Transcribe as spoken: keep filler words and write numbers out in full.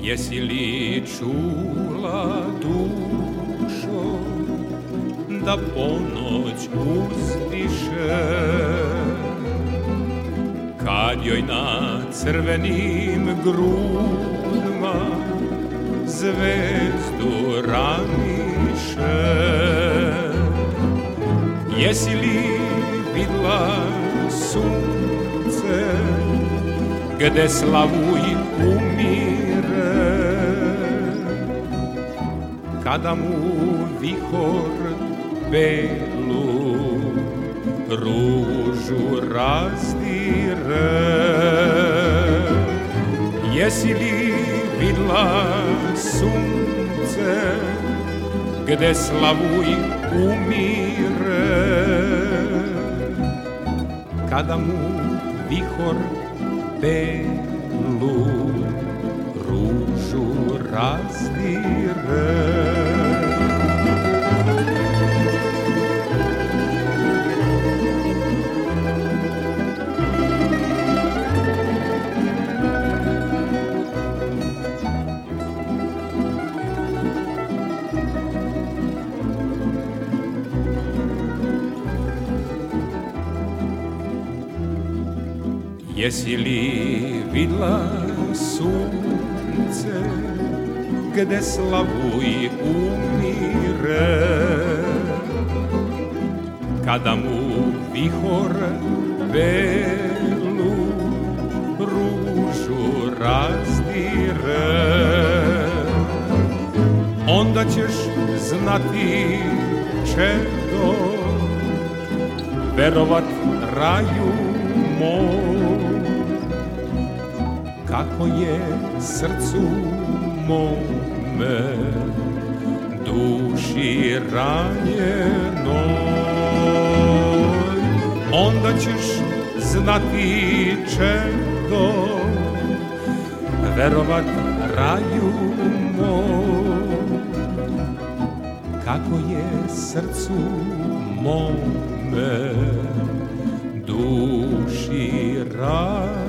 Jesi li čula, dušo, da ponoć uzdiše, kad joj na crvenim grudima zvezdu raniše? Jesi li vidla sunce gde slavuj umire, kada mu vihor belu ružu razdire? Jesi li vidla sunce gde slavuj umire, kada mu vihor belu ružu razdire? Jesi li vidla sunce gde slavuj umire, kada mu vihor belu ružu razdire? Onda ćeš znati, čedo, verovat raju mom, kako je srcu mome, duši ranjenoj. Onda ćeš znati, čedo, verovat raju mom, kako je srcu mome, duši ranjenoj.